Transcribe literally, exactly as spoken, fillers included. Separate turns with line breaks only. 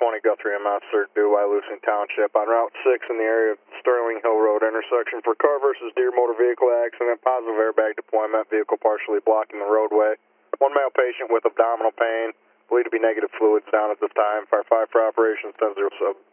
twenty Guthrie M S, third due, Wyalusing Township, on Route six in the area of Sterling Hill Road intersection for car versus deer motor vehicle accident, positive airbag deployment, vehicle partially blocking the roadway. One male patient with abdominal pain, believed to be negative fluids down at this time. Fire five for operations, ten zero sub.